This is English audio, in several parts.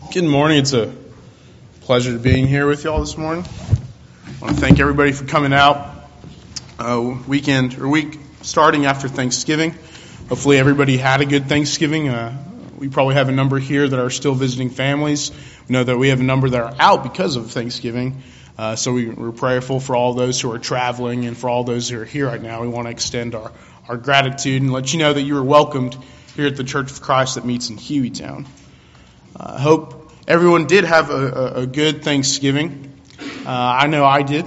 Good morning. It's a pleasure being here with y'all this morning. I want to thank everybody for coming out week starting after Thanksgiving. Hopefully everybody had a good Thanksgiving. We probably have a number here that are still visiting families. We know that we have a number that are out because of Thanksgiving. So we're prayerful for all those who are traveling and for all those who are here right now. We want to extend our gratitude and let you know that you are welcomed here at the Church of Christ that meets in Hueytown. I hope everyone did have a good Thanksgiving. I know I did.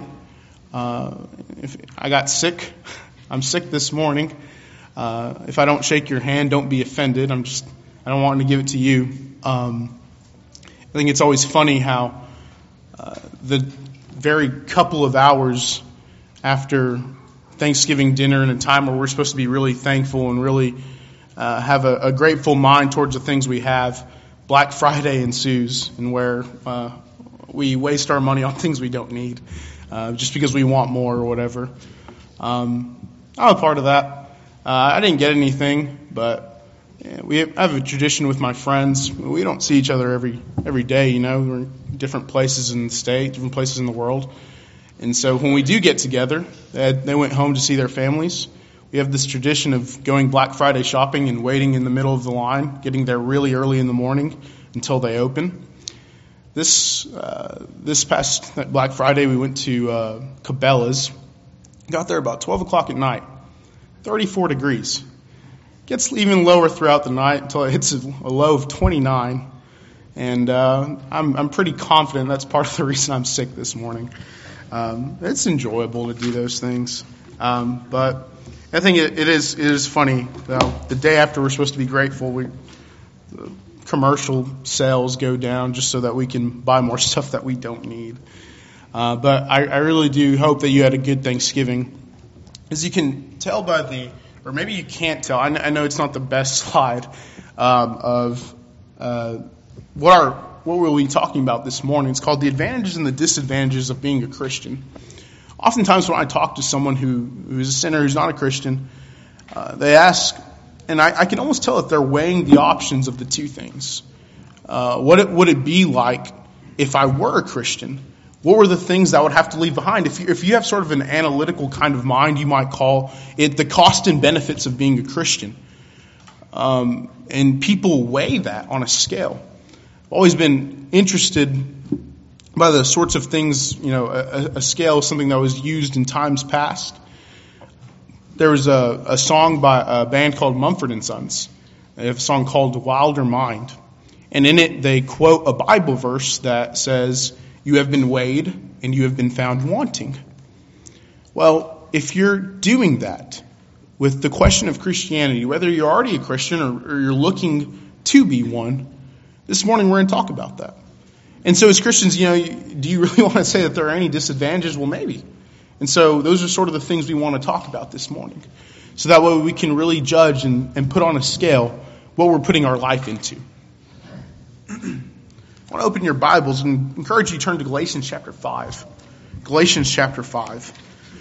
If I got sick. I'm sick this morning. If I don't shake your hand, don't be offended. I don't want to give it to you. I think it's always funny how the very couple of hours after Thanksgiving dinner and a time where we're supposed to be really thankful and really have a grateful mind towards the things we have, Black Friday ensues, and where we waste our money on things we don't need just because we want more or whatever. I'm a part of that. I didn't get anything, but I have a tradition with my friends. We don't see each other every day, We're in different places in the state, different places in the world. And so when we do get together, they went home to see their families. We have this tradition of going Black Friday shopping and waiting in the middle of the line, getting there really early in the morning until they open. This past Black Friday, we went to Cabela's. Got there about 12 o'clock at night, 34 degrees. Gets even lower throughout the night until it hits a low of 29. And I'm pretty confident that's part of the reason I'm sick this morning. It's enjoyable to do those things. But I think it is funny. The day after we're supposed to be grateful, the commercial sales go down just so that we can buy more stuff that we don't need. But I really do hope that you had a good Thanksgiving. As you can tell or maybe you can't tell, I know it's not the best slide of what we'll be talking about this morning. It's called The Advantages and the Disadvantages of Being a Christian. Oftentimes when I talk to someone who is a sinner, who's not a Christian, they ask, and I can almost tell that they're weighing the options of the two things. What would it be like if I were a Christian? What were the things that I would have to leave behind? If you have sort of an analytical kind of mind, you might call it the cost and benefits of being a Christian. And people weigh that on a scale. I've always been interested by the sorts of things, a scale is something that was used in times past. There was a song by a band called Mumford & Sons. They have a song called Wilder Mind. And in it, they quote a Bible verse that says, "You have been weighed and you have been found wanting." Well, if you're doing that with the question of Christianity, whether you're already a Christian or you're looking to be one, this morning we're going to talk about that. And so as Christians, do you really want to say that there are any disadvantages? Well, maybe. And so those are sort of the things we want to talk about this morning. So that way we can really judge and put on a scale what we're putting our life into. I want to open your Bibles and encourage you to turn to Galatians chapter 5. Galatians chapter 5.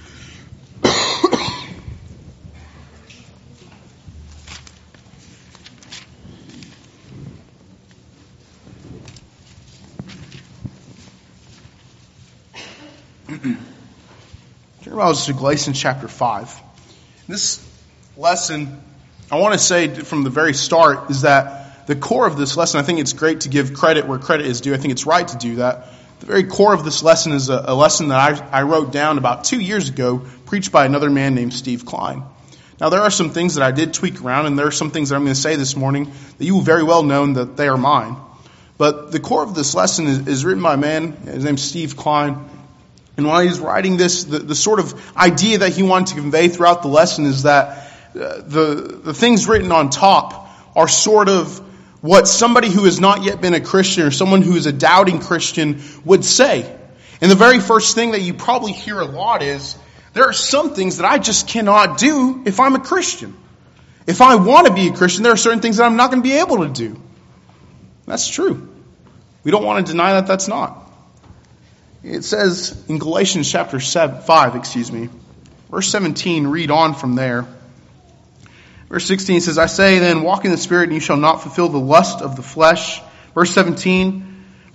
Turn your Bibles to Galatians chapter 5. This lesson, I want to say from the very start, is that the core of this lesson, I think it's great to give credit where credit is due. I think it's right to do that. The very core of this lesson is a lesson that I wrote down about 2 years ago, preached by another man named Steve Klein. Now, there are some things that I did tweak around, and there are some things that I'm going to say this morning that you will very well know that they are mine. But the core of this lesson is written by a man, his name's Steve Klein. And while he's writing this, the sort of idea that he wanted to convey throughout the lesson is that the things written on top are sort of what somebody who has not yet been a Christian or someone who is a doubting Christian would say. And the very first thing that you probably hear a lot is, there are some things that I just cannot do if I'm a Christian. If I want to be a Christian, there are certain things that I'm not going to be able to do. That's true. We don't want to deny that that's not. It says in Galatians chapter 5, verse 17, read on from there. Verse 16 says, I say then, walk in the Spirit, and you shall not fulfill the lust of the flesh. Verse 17,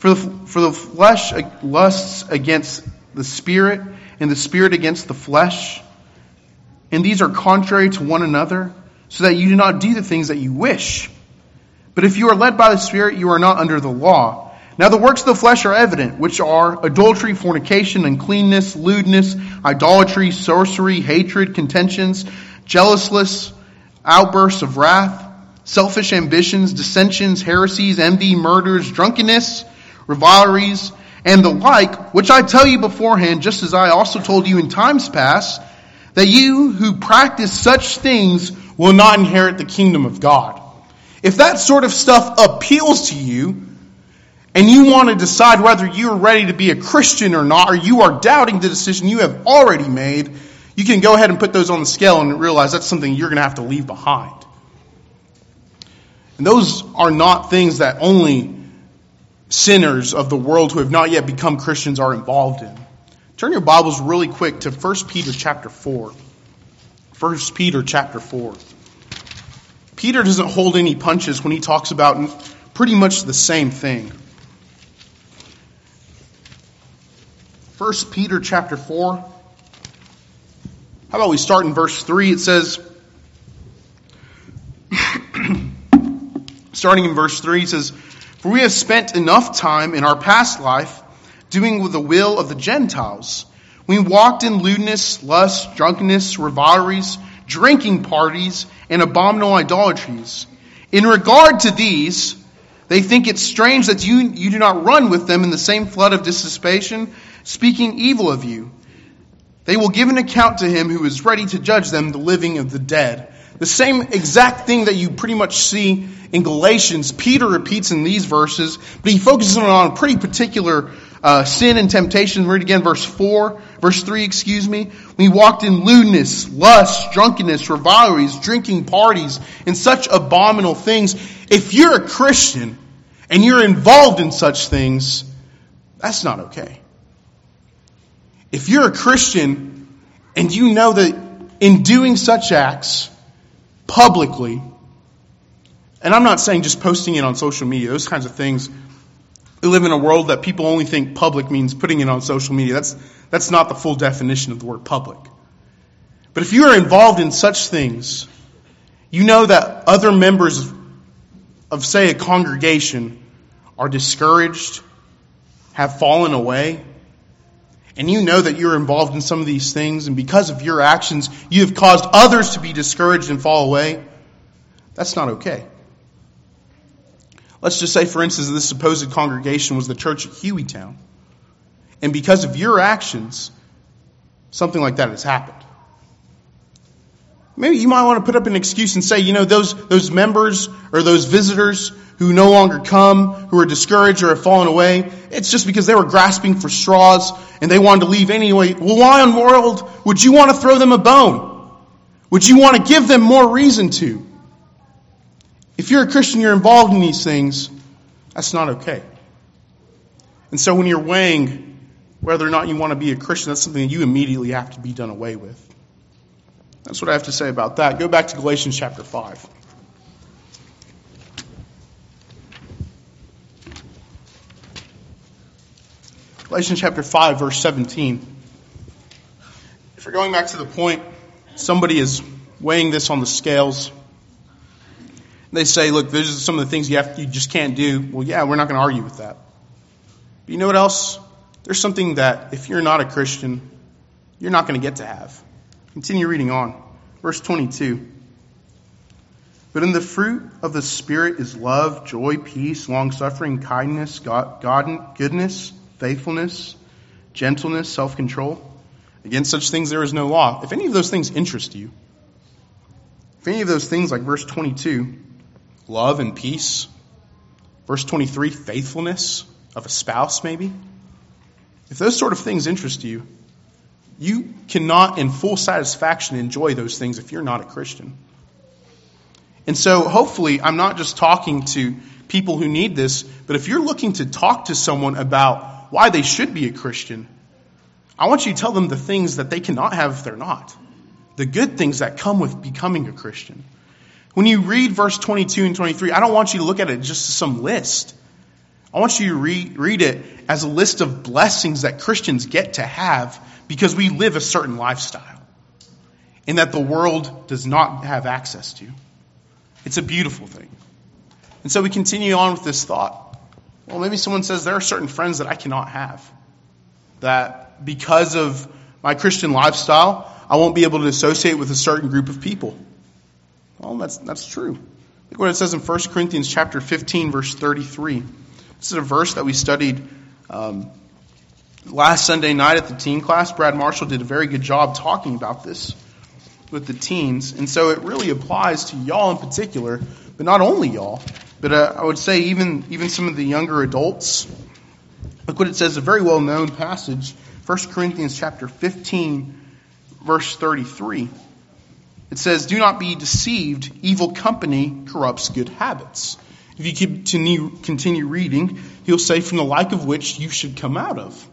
For the flesh lusts against the Spirit, and the Spirit against the flesh. And these are contrary to one another, so that you do not do the things that you wish. But if you are led by the Spirit, you are not under the law. Now the works of the flesh are evident, which are adultery, fornication, uncleanness, lewdness, idolatry, sorcery, hatred, contentions, jealousness, outbursts of wrath, selfish ambitions, dissensions, heresies, envy, murders, drunkenness, revelries, and the like, which I tell you beforehand, just as I also told you in times past, that you who practice such things will not inherit the kingdom of God. If that sort of stuff appeals to you, and you want to decide whether you're ready to be a Christian or not, or you are doubting the decision you have already made, you can go ahead and put those on the scale and realize that's something you're going to have to leave behind. And those are not things that only sinners of the world who have not yet become Christians are involved in. Turn your Bibles really quick to 1 Peter chapter 4. 1 Peter chapter 4. Peter doesn't hold any punches when he talks about pretty much the same thing. 1 Peter chapter 4. How about we start in verse 3? It says, starting in verse 3, it says, "For we have spent enough time in our past life doing with the will of the Gentiles. We walked in lewdness, lust, drunkenness, revelries, drinking parties, and abominable idolatries. In regard to these, they think it strange that you do not run with them in the same flood of dissipation, speaking evil of you. They will give an account to him who is ready to judge them, the living of the dead." The same exact thing that you pretty much see in Galatians, Peter repeats in these verses, but he focuses on a pretty particular sin and temptation. Read again verse 3. "We walked in lewdness, lust, drunkenness, revelries, drinking parties, and such abominable things." If you're a Christian and you're involved in such things, that's not okay. If you're a Christian and you know that in doing such acts publicly, and I'm not saying just posting it on social media, those kinds of things. We live in a world that people only think public means putting it on social media. That's not the full definition of the word public. But if you are involved in such things, you know that other members of, say, a congregation are discouraged, have fallen away, and you know that you're involved in some of these things, and because of your actions, you have caused others to be discouraged and fall away, that's not okay. Let's just say, for instance, this supposed congregation was the church at Hueytown. And because of your actions, something like that has happened. Maybe you might want to put up an excuse and say, those members or those visitors who no longer come, who are discouraged or have fallen away, it's just because they were grasping for straws and they wanted to leave anyway. Well, why in the world would you want to throw them a bone? Would you want to give them more reason to? If you're a Christian, you're involved in these things, that's not okay. And so when you're weighing whether or not you want to be a Christian, that's something that you immediately have to be done away with. That's what I have to say about that. Go back to Galatians chapter 5. Galatians chapter 5, verse 17. If we're going back to the point, somebody is weighing this on the scales. They say, look, these are some of the things you just can't do. Well, yeah, we're not going to argue with that. But you know what else? There's something that if you're not a Christian, you're not going to get to have. Continue reading on. Verse 22. "But in the fruit of the Spirit is love, joy, peace, long-suffering, kindness, goodness, faithfulness, gentleness, self-control. Against such things there is no law." If any of those things interest you, if any of those things like verse 22, love and peace, verse 23, faithfulness of a spouse maybe, if those sort of things interest you, you cannot in full satisfaction enjoy those things if you're not a Christian. And so hopefully I'm not just talking to people who need this, but if you're looking to talk to someone about why they should be a Christian, I want you to tell them the things that they cannot have if they're not. The good things that come with becoming a Christian. When you read verse 22 and 23, I don't want you to look at it just as some list. I want you to read it as a list of blessings that Christians get to have because we live a certain lifestyle and that the world does not have access to. It's a beautiful thing. And so we continue on with this thought. Well, maybe someone says there are certain friends that I cannot have. That because of my Christian lifestyle, I won't be able to associate with a certain group of people. Well, that's true. Look what it says in 1 Corinthians chapter 15, verse 33. This is a verse that we studied last Sunday night at the teen class. Brad Marshall did a very good job talking about this with the teens. And so it really applies to y'all in particular, but not only y'all, but I would say even some of the younger adults. Look what it says, a very well-known passage, 1 Corinthians chapter 15, verse 33. It says, "Do not be deceived, evil company corrupts good habits." If you continue reading, he'll say, "From the like of which you should come out of."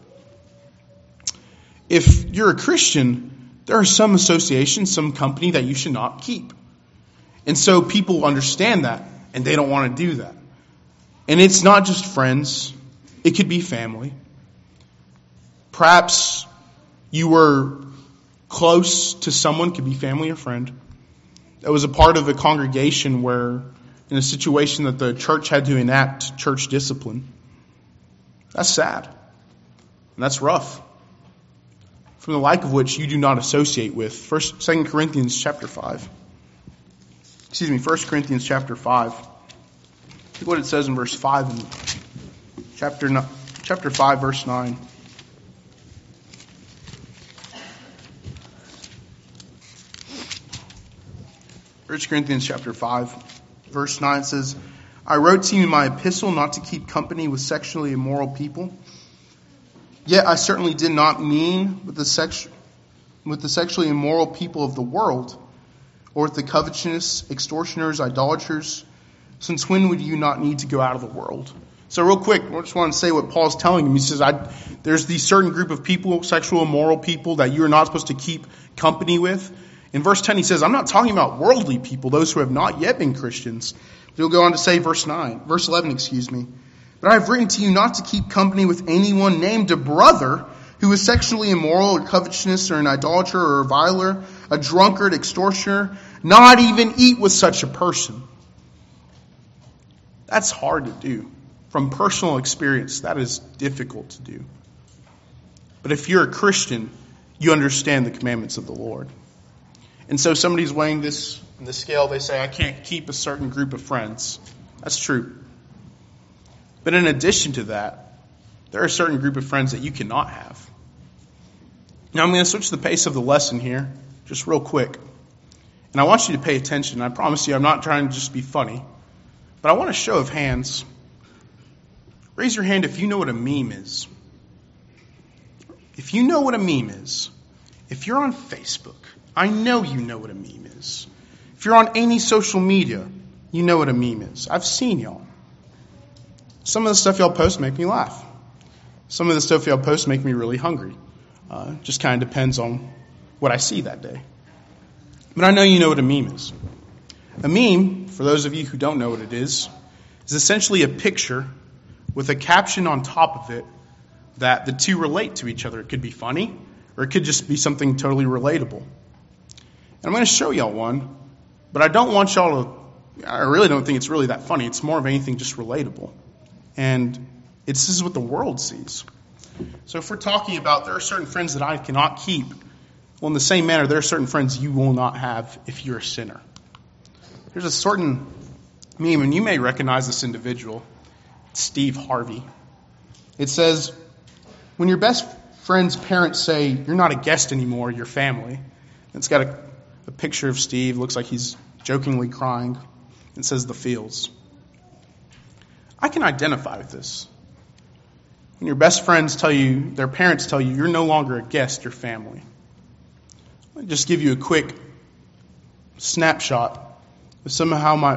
If you're a Christian, there are some associations, some company that you should not keep. And so people understand that, and they don't want to do that. And it's not just friends. It could be family. Perhaps you were close to someone, could be family or friend, that was a part of a congregation where, in a situation that the church had to enact church discipline. That's sad. And that's rough. From the like of which you do not associate with. 2 Corinthians chapter 5. 1 Corinthians chapter 5. Look what it says in verse 5 in chapter 5, verse 9. First Corinthians chapter 5, verse 9 says, "I wrote to you in my epistle not to keep company with sexually immoral people. Yet I certainly did not mean with the sexually immoral people of the world, or with the covetous, extortioners, idolaters. Since when would you not need to go out of the world?" So real quick, I just want to say what Paul's telling him. He says, there's these certain group of people, sexual immoral people, that you are not supposed to keep company with. In verse 10, he says, I'm not talking about worldly people, those who have not yet been Christians. He'll go on to say, verse 11, "But I have written to you not to keep company with anyone named a brother who is sexually immoral or covetous or an idolater or a reviler, a drunkard, extortioner, not even eat with such a person." That's hard to do. From personal experience, that is difficult to do. But if you're a Christian, you understand the commandments of the Lord. And so somebody's weighing this in the scale, they say, I can't keep a certain group of friends. That's true. But in addition to that, there are a certain group of friends that you cannot have. Now I'm going to switch the pace of the lesson here, just real quick. And I want you to pay attention. I promise you I'm not trying to just be funny. But I want a show of hands. Raise your hand if you know what a meme is. If you know what a meme is, if you're on Facebook, I know you know what a meme is. If you're on any social media, you know what a meme is. I've seen y'all. Some of the stuff y'all post make me laugh. Some of the stuff y'all post make me really hungry. Just kind of depends on what I see that day. But I know you know what a meme is. A meme, for those of you who don't know what it is essentially a picture with a caption on top of it that the two relate to each other. It could be funny, or it could just be something totally relatable. And I'm going to show y'all one, but I really don't think it's really that funny. It's more of anything just relatable. And this is what the world sees. So if we're talking about there are certain friends that I cannot keep, well, in the same manner, there are certain friends you will not have if you're a sinner. There's a certain meme, and you may recognize this individual, Steve Harvey. It says, when your best friend's parents say, you're not a guest anymore, you're family. It's got a picture of Steve, looks like he's jokingly crying. It says the Fields. I can identify with this. When your best friends their parents tell you, you're no longer a guest, you're family. Let me just give you a quick snapshot of some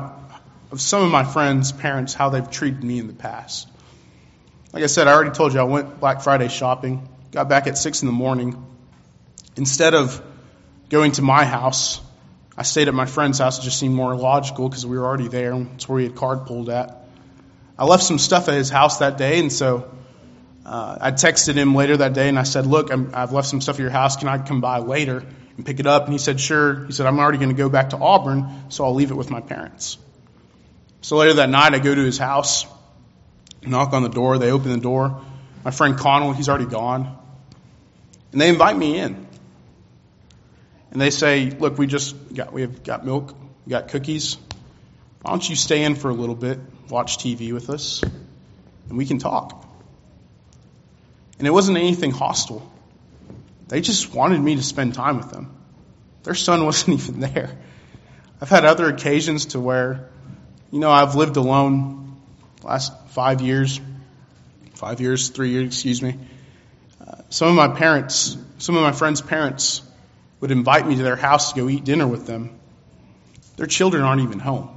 of my friends' parents, how they've treated me in the past. Like I said, I already told you I went Black Friday shopping, got back at 6 a.m. Instead of going to my house, I stayed at my friend's house. It just seemed more logical because we were already there. It's where we had card pulled at. I left some stuff at his house that day, and so I texted him later that day, and I said, look, I've left some stuff at your house. Can I come by later and pick it up? And he said, sure. He said, I'm already going to go back to Auburn, so I'll leave it with my parents. So later that night, I go to his house, knock on the door. They open the door. My friend Connell, he's already gone. And they invite me in. And they say, look, we've got milk, we got cookies. Why don't you stay in for a little bit, watch TV with us, and we can talk. And it wasn't anything hostile. They just wanted me to spend time with them. Their son wasn't even there. I've had other occasions to where, I've lived alone the last 3 years, Some of my friends' parents would invite me to their house to go eat dinner with them. Their children aren't even home.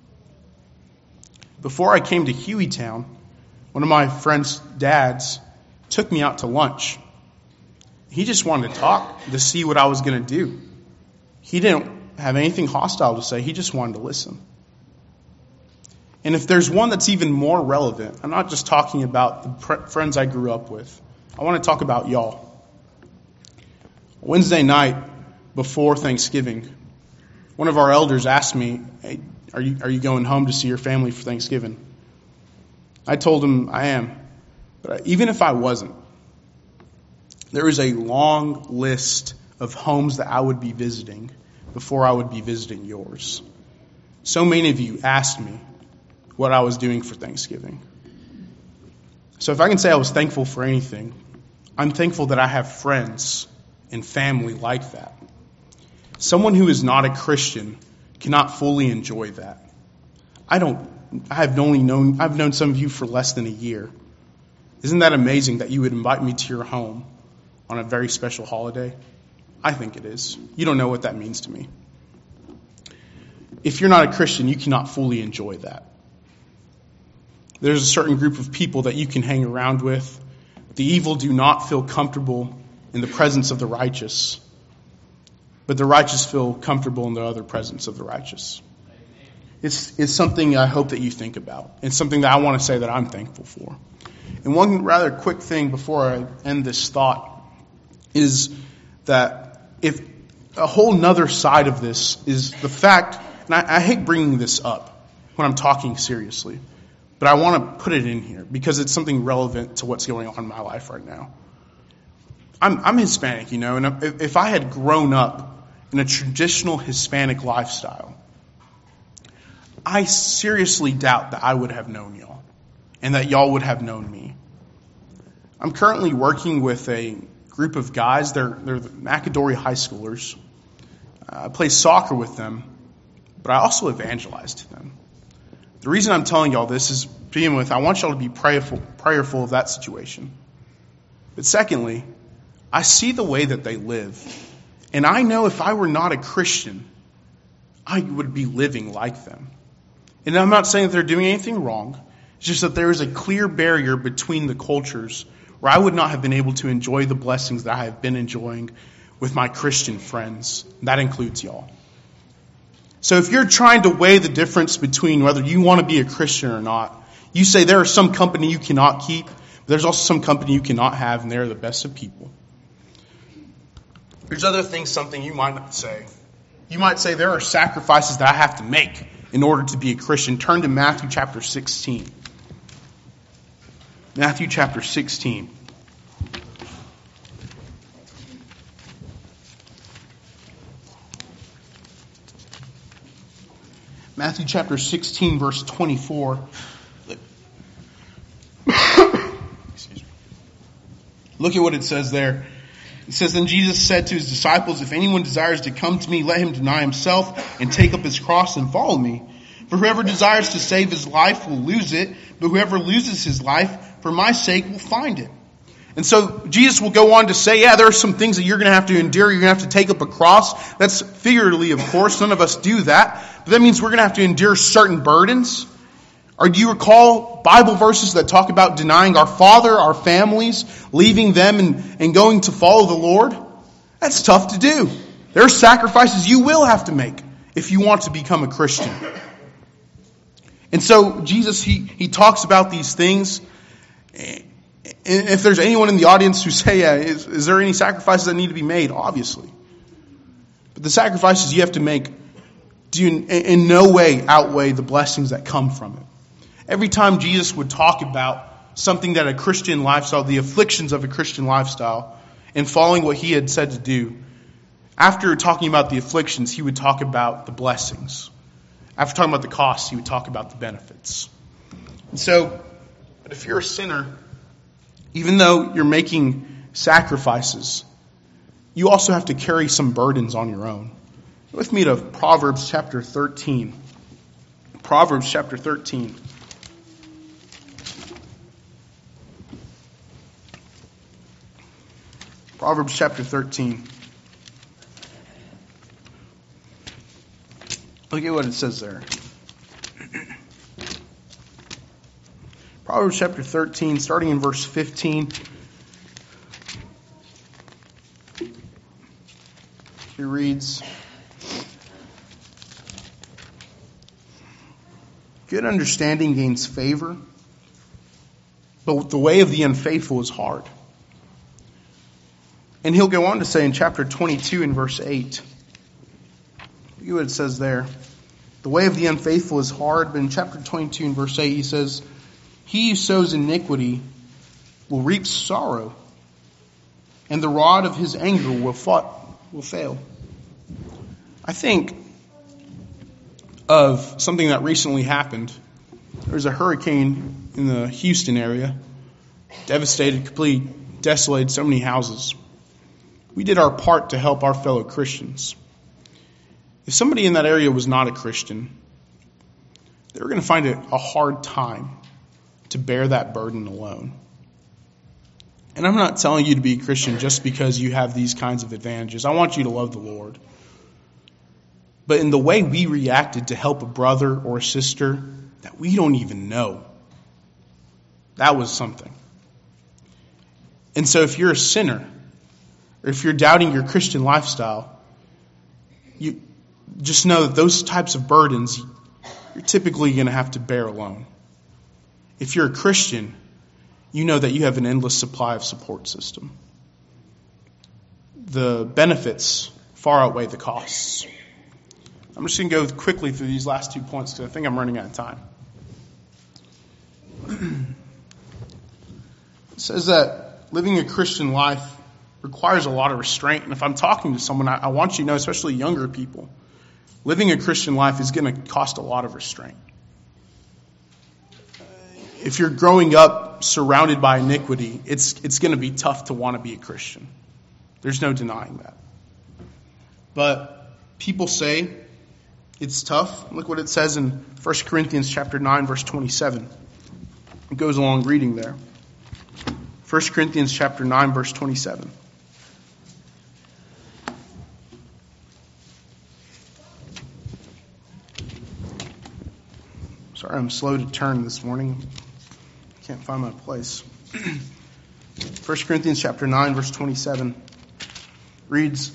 Before I came to Hueytown, one of my friends' dads took me out to lunch. He just wanted to talk, to see what I was going to do. He didn't have anything hostile to say. He just wanted to listen. And if there's one that's even more relevant, I'm not just talking about the friends I grew up with. I want to talk about y'all. Wednesday night before Thanksgiving, one of our elders asked me, hey, are you going home to see your family for Thanksgiving? I told him I am. But even if I wasn't, there is a long list of homes that I would be visiting before I would be visiting yours. So many of you asked me what I was doing for Thanksgiving. So if I can say I was thankful for anything, I'm thankful that I have friends and family like that. Someone who is not a Christian cannot fully enjoy that. I've known some of you for less than a year. Isn't that amazing that you would invite me to your home on a very special holiday? I think it is. You don't know what that means to me. If you're not a Christian, you cannot fully enjoy that. There's a certain group of people that you can hang around with. The evil do not feel comfortable in the presence of the righteous, but the righteous feel comfortable in the other presence of the righteous. It's something I hope that you think about. It's something that I want to say that I'm thankful for. And one rather quick thing before I end this thought is that if a whole nother side of this is the fact, and I hate bringing this up when I'm talking seriously, but I want to put it in here because it's something relevant to what's going on in my life right now. I'm Hispanic, and if I had grown up in a traditional Hispanic lifestyle, I seriously doubt that I would have known y'all and that y'all would have known me. I'm currently working with a group of guys. They're the McAdory high schoolers. I play soccer with them, but I also evangelize to them. The reason I'm telling y'all this is, to begin with, I want y'all to be prayerful of that situation. But secondly, I see the way that they live. And I know if I were not a Christian, I would be living like them. And I'm not saying that they're doing anything wrong. It's just that there is a clear barrier between the cultures where I would not have been able to enjoy the blessings that I have been enjoying with my Christian friends. That includes y'all. So if you're trying to weigh the difference between whether you want to be a Christian or not, you say there is some company you cannot keep, but there's also some company you cannot have, and they're the best of people. There's other things, something you might not say. You might say there are sacrifices that I have to make in order to be a Christian. Turn to Matthew chapter 16. Matthew chapter 16. Matthew chapter 16, verse 24. Excuse me. Look at what it says there. It says, Then Jesus said to his disciples, If anyone desires to come to me, let him deny himself and take up his cross and follow me. For whoever desires to save his life will lose it, but whoever loses his life for my sake will find it. And so Jesus will go on to say, there are some things that you're going to have to endure. You're going to have to take up a cross. That's figuratively, of course. None of us do that. But that means we're going to have to endure certain burdens. Or do you recall Bible verses that talk about denying our father, our families, leaving them and going to follow the Lord? That's tough to do. There are sacrifices you will have to make if you want to become a Christian. And so Jesus, he talks about these things. And if there's anyone in the audience who say, yeah, is there any sacrifices that need to be made? Obviously. But the sacrifices you have to make do in no way outweigh the blessings that come from it. Every time Jesus would talk about something that a Christian lifestyle, the afflictions of a Christian lifestyle, and following what he had said to do, after talking about the afflictions, he would talk about the blessings. After talking about the costs, he would talk about the benefits. And so, but if you're a sinner, even though you're making sacrifices, you also have to carry some burdens on your own. Go with me to Proverbs chapter 13. Proverbs chapter 13. Proverbs chapter 13. Look at what it says there. Proverbs chapter 13, starting in verse 15. He reads, "Good understanding gains favor, but the way of the unfaithful is hard." And he'll go on to say in chapter 22 and verse 8, look at what it says there. The way of the unfaithful is hard, but in chapter 22 and verse 8 he says, "He who sows iniquity will reap sorrow, and the rod of his anger will fail." I think of something that recently happened. There was a hurricane in the Houston area, devastated, completely desolated so many houses. We did our part to help our fellow Christians. If somebody in that area was not a Christian, they were going to find it a hard time to bear that burden alone. And I'm not telling you to be a Christian just because you have these kinds of advantages. I want you to love the Lord. But in the way we reacted to help a brother or a sister that we don't even know, that was something. And so if you're a sinner, or if you're doubting your Christian lifestyle, you just know that those types of burdens you're typically going to have to bear alone. If you're a Christian, you know that you have an endless supply of support system. The benefits far outweigh the costs. I'm just going to go quickly through these last 2 points because I think I'm running out of time. It says that living a Christian life requires a lot of restraint. And if I'm talking to someone, I want you to know, especially younger people, living a Christian life is going to cost a lot of restraint. If you're growing up surrounded by iniquity, it's going to be tough to want to be a Christian. There's no denying that. But people say it's tough. Look what it says in 1 Corinthians chapter 9, verse 27. It goes along reading there. 1 Corinthians chapter 9, verse 27. Sorry, I'm slow to turn this morning. Can't find my place. 1 Corinthians chapter 9, verse 27 reads,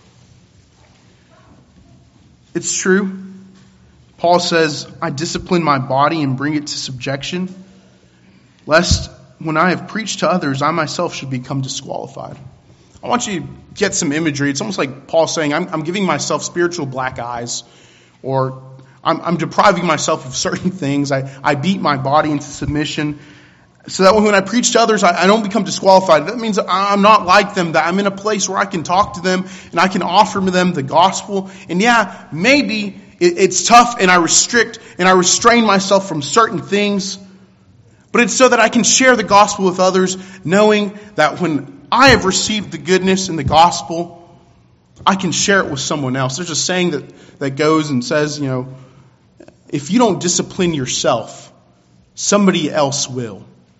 "It's true." Paul says, "I discipline my body and bring it to subjection, lest when I have preached to others, I myself should become disqualified." I want you to get some imagery. It's almost like Paul saying, I'm giving myself spiritual black eyes, or I'm depriving myself of certain things. I beat my body into submission so that when I preach to others, I don't become disqualified. That means I'm not like them, that I'm in a place where I can talk to them and I can offer to them the gospel. And yeah, maybe it's tough and I restrict and I restrain myself from certain things, but it's so that I can share the gospel with others, knowing that when I have received the goodness in the gospel, I can share it with someone else. There's a saying that goes and says, if you don't discipline yourself, somebody else will.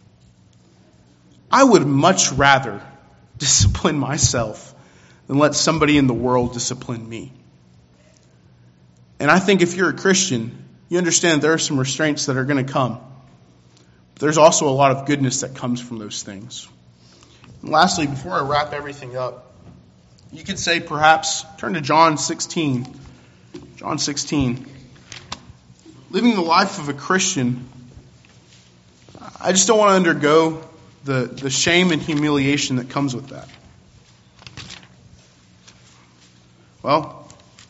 I would much rather discipline myself than let somebody in the world discipline me. And I think if you're a Christian, you understand there are some restraints that are going to come. But there's also a lot of goodness that comes from those things. And lastly, before I wrap everything up, you could say perhaps, turn to John 16. John 16. Look living the life of a Christian, I just don't want to undergo the shame and humiliation that comes with that. Well,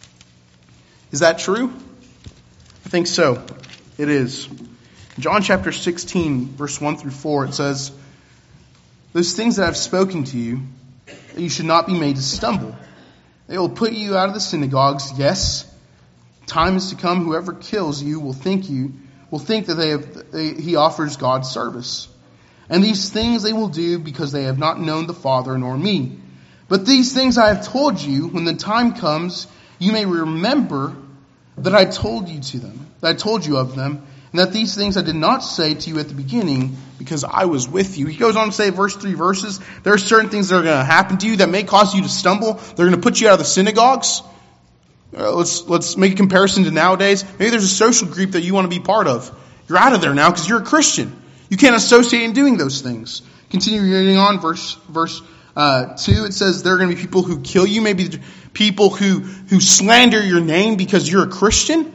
is that true? I think so. It is. In John chapter 16, verse 1 through 4, it says, "Those things that I've spoken to you, that you should not be made to stumble. They will put you out of the synagogues. Yes, time is to come. Whoever kills you will think that he offers God service. And these things they will do because they have not known the Father nor me. But these things I have told you, when the time comes, you may remember that I told you of them, and that these things I did not say to you at the beginning, because I was with you." He goes on to say, verse 3 verses, there are certain things that are going to happen to you that may cause you to stumble. They're going to put you out of the synagogues. Let's make a comparison to nowadays. Maybe there's a social group that you want to be part of. You're out of there now because you're a Christian. You can't associate in doing those things. Continue reading on, verse 2, it says there are going to be people who kill you, maybe people who slander your name because you're a Christian.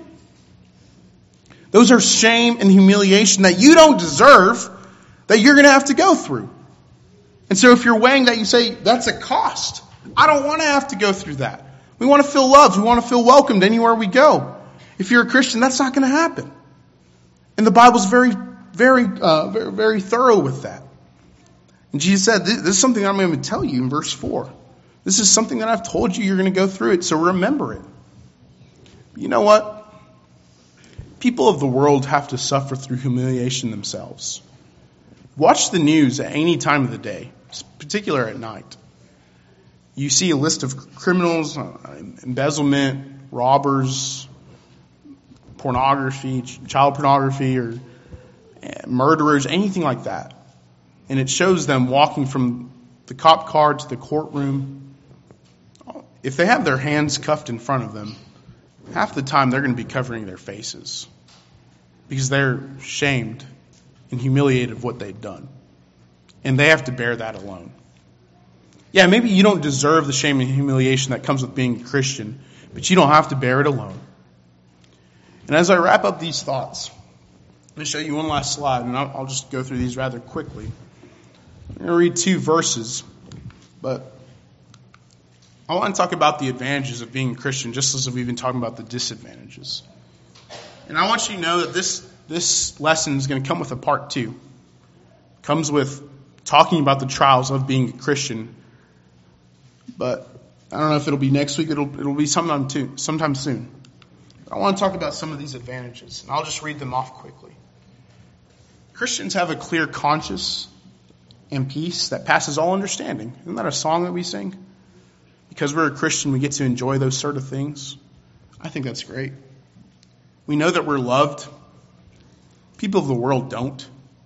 Those are shame and humiliation that you don't deserve, that you're going to have to go through. And so if you're weighing that, you say, that's a cost. I don't want to have to go through that. We want to feel loved. We want to feel welcomed anywhere we go. If you're a Christian, that's not going to happen. And the Bible's very, very, very thorough with that. And Jesus said, this is something I'm going to tell you in verse 4. This is something that I've told you, you're going to go through it, so remember it. But you know what? People of the world have to suffer through humiliation themselves. Watch the news at any time of the day, particularly at night. You see a list of criminals, embezzlement, robbers, pornography, child pornography, or murderers, anything like that. And it shows them walking from the cop car to the courtroom. If they have their hands cuffed in front of them, half the time they're going to be covering their faces because they're shamed and humiliated of what they've done. And they have to bear that alone. Yeah, maybe you don't deserve the shame and humiliation that comes with being a Christian, but you don't have to bear it alone. And as I wrap up these thoughts, I'm going to show you one last slide, and I'll just go through these rather quickly. I'm going to read 2 verses, but I want to talk about the advantages of being a Christian, just as we've been talking about the disadvantages. And I want you to know that this lesson is going to come with a part 2. It comes with talking about the trials of being a Christian. But I don't know if it'll be next week. It'll be sometime soon. But I want to talk about some of these advantages, and I'll just read them off quickly. Christians have a clear conscience and peace that passes all understanding. Isn't that a song that we sing? Because we're a Christian, we get to enjoy those sort of things. I think that's great. We know that we're loved. People of the world don't.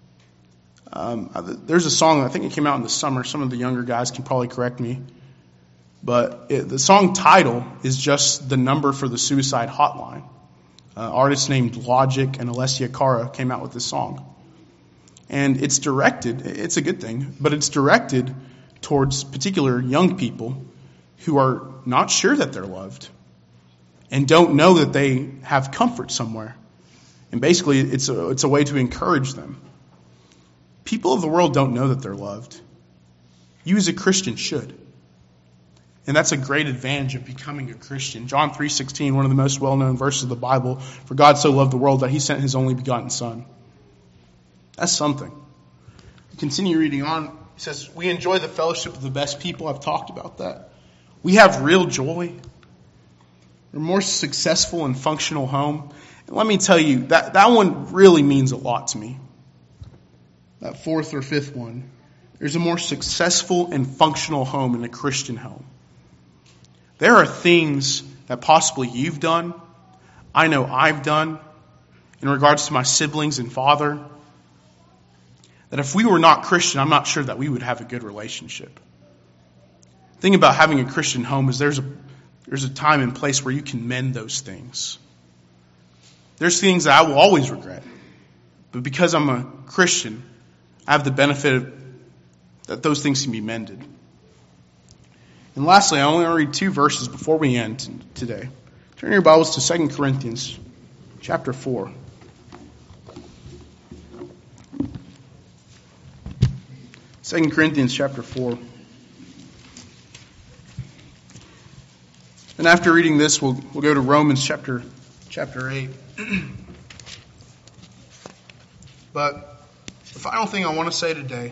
There's a song, I think it came out in the summer. Some of the younger guys can probably correct me. But the song title is just the number for the suicide hotline. Artists named Logic and Alessia Cara came out with this song. And it's a good thing, but it's directed towards particular young people who are not sure that they're loved and don't know that they have comfort somewhere. And basically, it's a way to encourage them. People of the world don't know that they're loved. You as a Christian should. And that's a great advantage of becoming a Christian. John 3:16, one of the most well-known verses of the Bible. For God so loved the world that he sent his only begotten Son. That's something. Continue reading on. He says, we enjoy the fellowship of the best people. I've talked about that. We have real joy. We're more successful and functional home. And let me tell you, that one really means a lot to me. That 4th or 5th one. There's a more successful and functional home in a Christian home. There are things that possibly you've done, I know I've done, in regards to my siblings and father, that if we were not Christian, I'm not sure that we would have a good relationship. The thing about having a Christian home is there's a time and place where you can mend those things. There's things that I will always regret. But because I'm a Christian, I have the benefit that those things can be mended. And lastly, I only want to read 2 verses before we end today. Turn your Bibles to 2 Corinthians chapter 4. 2 Corinthians chapter 4. And after reading this, we'll go to Romans chapter 8. But the final thing I want to say today,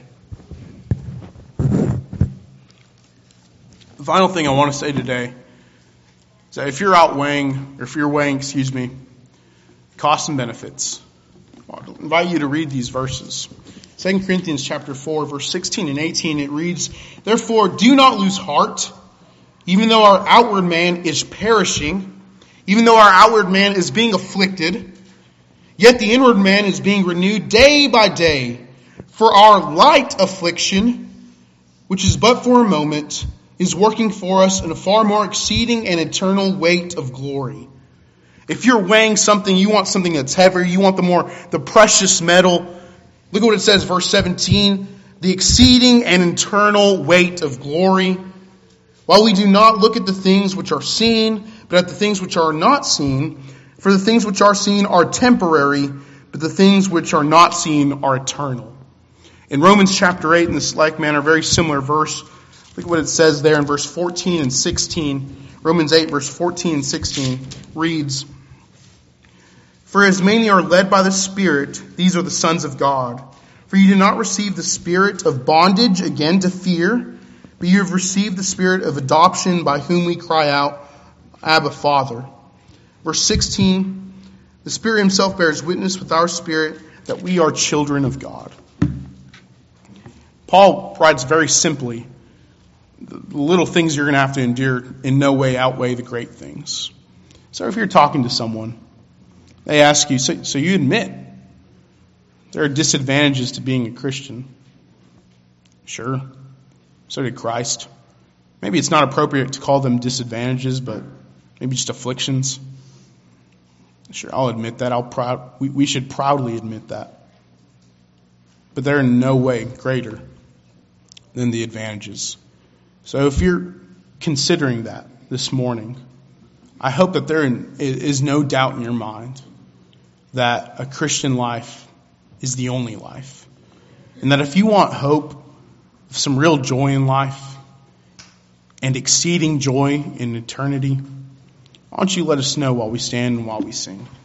is that if you're weighing costs and benefits, I invite you to read these verses. 2 Corinthians chapter 4, verse 16 and 18, it reads, "Therefore do not lose heart, even though our outward man is perishing, even though our outward man is being afflicted, yet the inward man is being renewed day by day. For our light affliction, which is but for a moment, is working for us in a far more exceeding and eternal weight of glory." If you're weighing something, you want something that's heavier, you want the precious metal. Look at what it says, verse 17, "The exceeding and eternal weight of glory. While we do not look at the things which are seen, but at the things which are not seen. For the things which are seen are temporary, but the things which are not seen are eternal." In Romans chapter 8, in this like manner, very similar verse, look at what it says there in verse 14 and 16. Romans 8, verse 14 and 16 reads, "For as many are led by the Spirit, these are the sons of God. For you did not receive the spirit of bondage again to fear, but you have received the Spirit of adoption, by whom we cry out, Abba, Father." Verse 16, "The Spirit himself bears witness with our spirit that we are children of God." Paul writes very simply, the little things you're going to have to endure in no way outweigh the great things. So if you're talking to someone, they ask you, so you admit there are disadvantages to being a Christian? Sure. So did Christ. Maybe it's not appropriate to call them disadvantages, but maybe just afflictions. Sure, I'll admit that. We should proudly admit that. But they're in no way greater than the advantages. So if you're considering that this morning, I hope that there is no doubt in your mind that a Christian life is the only life. And that if you want hope, some real joy in life, and exceeding joy in eternity, why don't you let us know while we stand and while we sing.